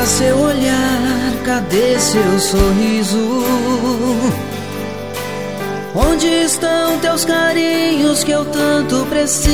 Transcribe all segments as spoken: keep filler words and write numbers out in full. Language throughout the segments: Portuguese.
está seu olhar? Cadê seu sorriso? Onde estão teus carinhos que eu tanto preciso?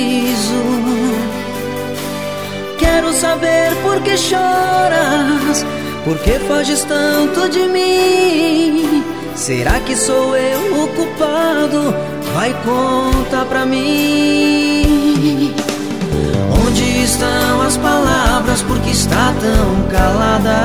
Quero saber por que choras, por que foges tanto de mim? Será que sou eu o culpado? Vai, conta pra mim. Onde estão as palavras? Por que está tão calada?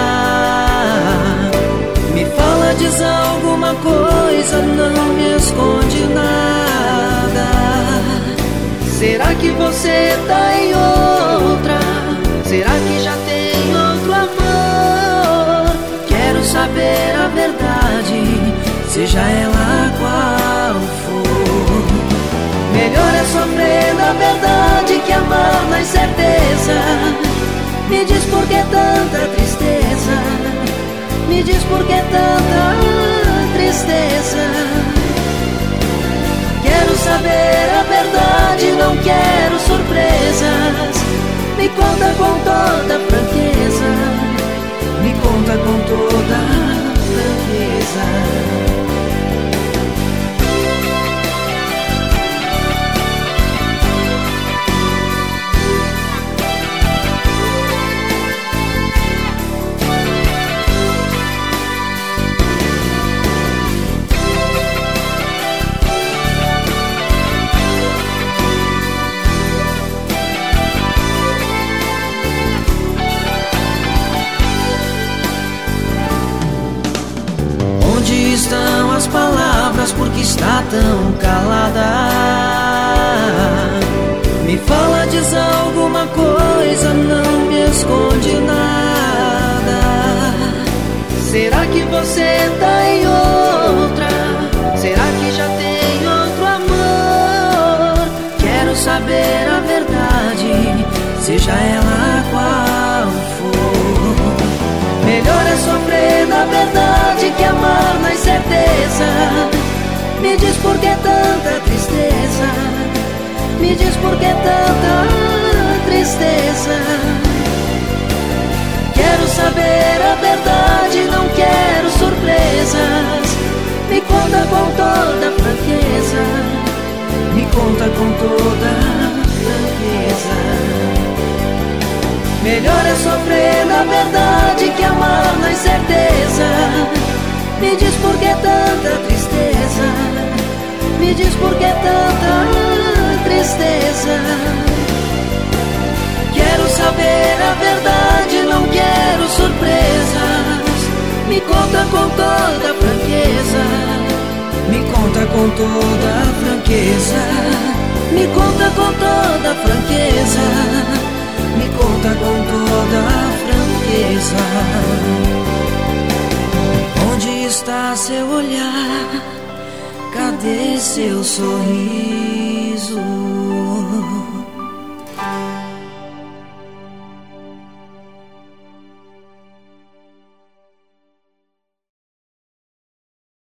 Me fala, diz alguma coisa, não me esconde nada. Será que você tá em outra? Será que já tem outro amor? Quero saber a verdade, seja ela qual for. Melhor é sofrer na verdade que amar na incerteza. Me diz por que tanta tristeza, me diz por que tanta tristeza. Quero saber a verdade, não quero surpresas. Me conta com toda franqueza, me conta com toda franqueza. Onde estão as palavras? Por que está tão calada? Me fala, diz alguma coisa, não me esconde nada. Será que você tá em outra? Será que já tem outro amor? Quero saber a verdade, seja ela qual for. Melhor é sofrer na verdade que amar na incerteza. Me diz por que tanta tristeza, me diz por que tanta tristeza. Quero saber a verdade, não quero surpresas. Me conta com toda franqueza, me conta com toda franqueza. Melhor é sofrer na verdade que amar na incerteza. Me diz por que tanta tristeza, me diz por que tanta tristeza. Quero saber a verdade, não quero surpresas. Me conta com toda franqueza, me conta com toda franqueza, me conta com toda franqueza, me conta com toda franqueza. Onde está seu olhar? Cadê seu sorriso?